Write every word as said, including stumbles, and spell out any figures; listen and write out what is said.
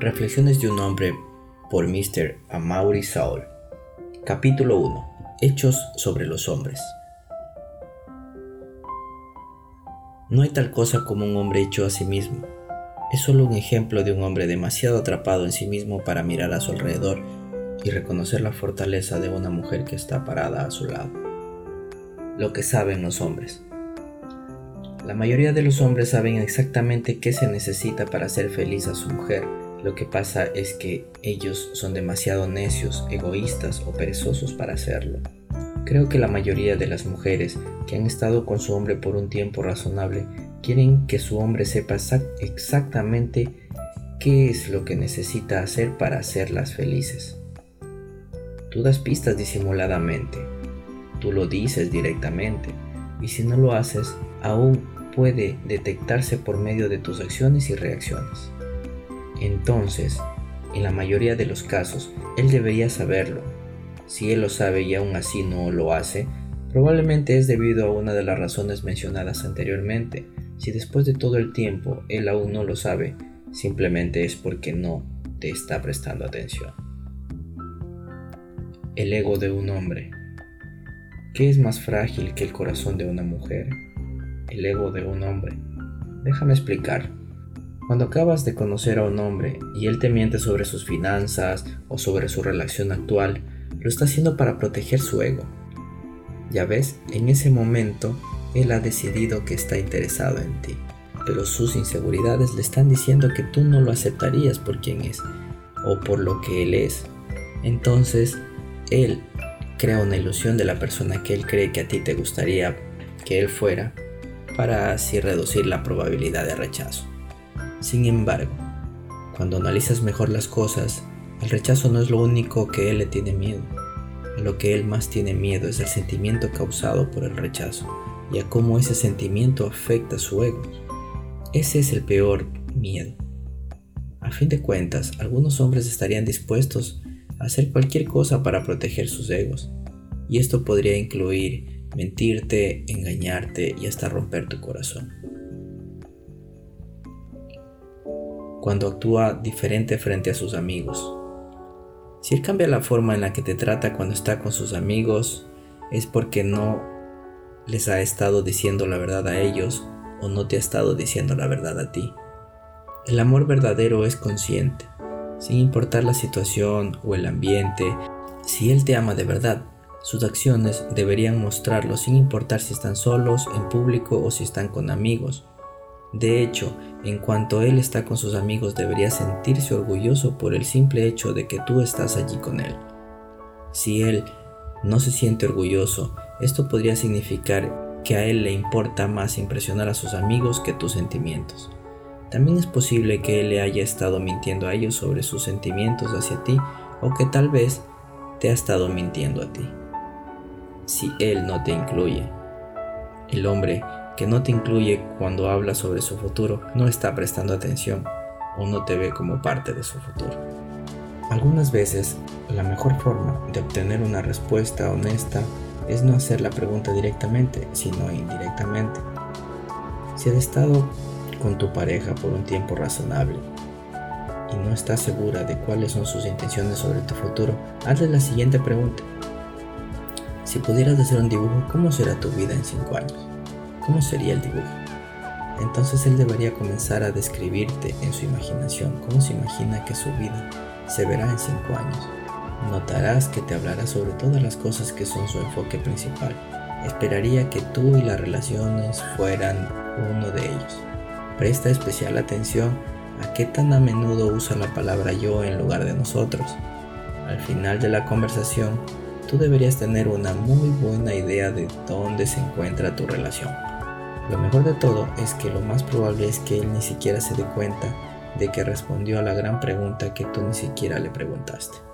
Reflexiones de un hombre por míster Amaury Saul. Capítulo uno. Hechos sobre los hombres. No hay tal cosa como un hombre hecho a sí mismo. Es solo un ejemplo de un hombre demasiado atrapado en sí mismo para mirar a su alrededor y reconocer la fortaleza de una mujer que está parada a su lado. Lo que saben los hombres. La mayoría de los hombres saben exactamente qué se necesita para hacer feliz a su mujer. Lo que pasa es que ellos son demasiado necios, egoístas o perezosos para hacerlo. Creo que la mayoría de las mujeres que han estado con su hombre por un tiempo razonable quieren que su hombre sepa exactamente qué es lo que necesita hacer para hacerlas felices. Tú das pistas disimuladamente, tú lo dices directamente, y si no lo haces, aún puede detectarse por medio de tus acciones y reacciones. Entonces, en la mayoría de los casos, él debería saberlo. Si él lo sabe y aún así no lo hace, probablemente es debido a una de las razones mencionadas anteriormente. Si después de todo el tiempo él aún no lo sabe, simplemente es porque no te está prestando atención. El ego de un hombre. ¿Qué es más frágil que el corazón de una mujer? El ego de un hombre. Déjame explicar. Cuando acabas de conocer a un hombre y él te miente sobre sus finanzas o sobre su relación actual, lo está haciendo para proteger su ego. Ya ves, en ese momento él ha decidido que está interesado en ti, pero sus inseguridades le están diciendo que tú no lo aceptarías por quien es o por lo que él es. Entonces, él crea una ilusión de la persona que él cree que a ti te gustaría que él fuera, para así reducir la probabilidad de rechazo. Sin embargo, cuando analizas mejor las cosas, el rechazo no es lo único que él le tiene miedo. A lo que él más tiene miedo es el sentimiento causado por el rechazo y a cómo ese sentimiento afecta su ego. Ese es el peor miedo. A fin de cuentas, algunos hombres estarían dispuestos a hacer cualquier cosa para proteger sus egos, y esto podría incluir mentirte, engañarte y hasta romper tu corazón. Cuando actúa diferente frente a sus amigos. Si él cambia la forma en la que te trata cuando está con sus amigos, es porque no les ha estado diciendo la verdad a ellos o no te ha estado diciendo la verdad a ti. El amor verdadero es consciente, sin importar la situación o el ambiente. Si él te ama de verdad, sus acciones deberían mostrarlo sin importar si están solos, en público o si están con amigos. De hecho, en cuanto él está con sus amigos, debería sentirse orgulloso por el simple hecho de que tú estás allí con él. Si él no se siente orgulloso, esto podría significar que a él le importa más impresionar a sus amigos que tus sentimientos. También es posible que él le haya estado mintiendo a ellos sobre sus sentimientos hacia ti, o que tal vez te ha estado mintiendo a ti. Si él no te incluye, el hombre que no te incluye cuando habla sobre su futuro no está prestando atención o no te ve como parte de su futuro. Algunas veces, la mejor forma de obtener una respuesta honesta es no hacer la pregunta directamente, sino indirectamente. Si has estado con tu pareja por un tiempo razonable y no estás segura de cuáles son sus intenciones sobre tu futuro, hazle la siguiente pregunta. Si pudieras hacer un dibujo, ¿cómo será tu vida en cinco años? ¿Cómo sería el dibujo? Entonces él debería comenzar a describirte en su imaginación cómo se imagina que su vida se verá en cinco años. Notarás que te hablará sobre todas las cosas que son su enfoque principal. Esperaría que tú y las relaciones fueran uno de ellos. Presta especial atención a qué tan a menudo usa la palabra yo en lugar de nosotros. Al final de la conversación, tú deberías tener una muy buena idea de dónde se encuentra tu relación. Lo mejor de todo es que lo más probable es que él ni siquiera se dé cuenta de que respondió a la gran pregunta que tú ni siquiera le preguntaste.